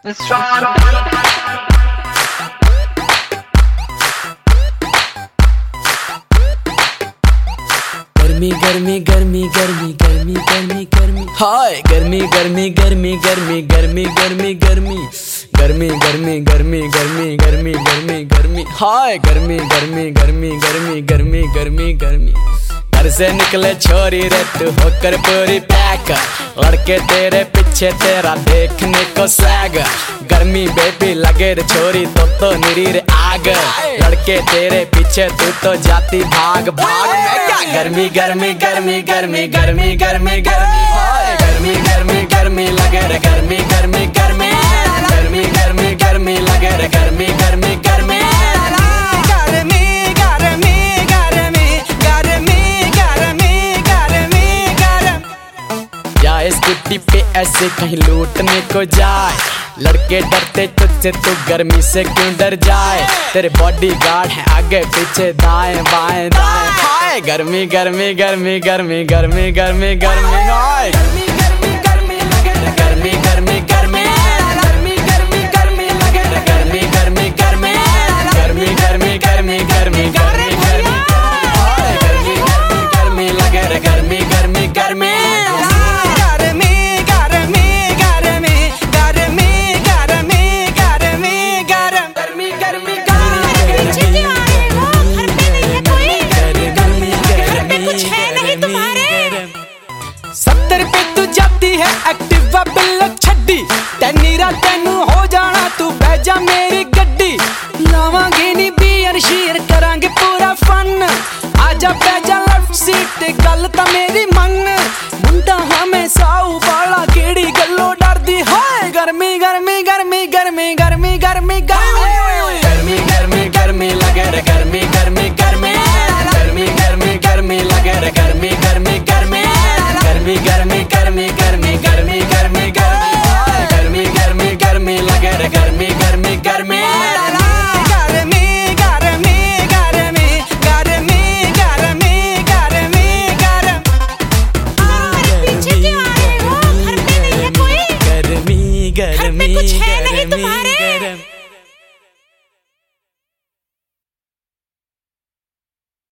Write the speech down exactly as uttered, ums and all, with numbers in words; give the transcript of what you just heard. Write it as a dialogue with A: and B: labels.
A: गर्मी गर्मी गर्मी गर्मी गर्मी गर्मी गर्मी हाय गर्मी गर्मी गर्मी गर्मी गर्मी गर्मी गर्मी गर्मी गर्मी गर्मी गर्मी गर्मी गर्मी गर्मी हाय गर्मी गर्मी गर्मी गर्मी गर्मी गर्मी गर्मी घर से निकले छोरी रे तू होकर पूरी पैक, लड़के तेरे पीछे तेरा देखने को स्वैग। गर्मी बेबी लगे रे छोरी तो तो निरी रे आग, लड़के तेरे पीछे तू तो जाती भाग भाग। मैं क्या गर्मी गर्मी गर्मी गर्मी गर्मी गर्मी गर्मी हाय गर्मी गर्मी गर्मी लगे रे गर्मी गर्मी गर्मी गर्मी गर्मी गर्मी लगे रे गर्मी गर्मी गर्मी स्कूटी पे ऐसे कहीं लूटने को जाए, लड़के डरते तुझसे तू गर्मी से क्यों डर जाए। तेरे बॉडी गार्ड है आगे पीछे दाएं बाएं दाएं हाय गर्मी गर्मी गर्मी गर्मी गर्मी गर्मी गर्मी हाय गर्मी गर्मी गर्मी लगे गर्मी गर्मी गर्मी गर्मी गर्मी गर्मी लगे गर्मी गर्मी गर्मी गर्मी गर्मी गर्मी गर्मी गर्मी गर्मी हाय गर्मी गर्मी गर्मी लगे गर्मी गर्मी गर्मी सत्तर पे तू जाती है एक्टिवा बिल्लो छड्डी, तेनीरा तेनू हो जाना तू बह जा मेरी गड्डी। लावांगे नी बियर शीर करांगे पूरा फन, आजा बह जा लेफ्ट सीट ते गल ता मेरी मन। मुंडा हमें साऊ बाला केड़ी गल्लो डरदी हाय गर्मी गर्मी गर्मी गर्मी गर्मी गर्मी गर्मी गर्मी गर्मी गर्मी लगे रे गर्मी गर्मी गर्मी गर्मी गर्मी गर्मी लगे रे गर्मी गर्मी गर्मी गर्मी गर्मी गर्मी गर्मी गर्मी गर्मी गर्मी गर्मी गर्मी गर्मी लगे रे गर्मी गर्मी गर्मी गर्मी गर्मी गर्मी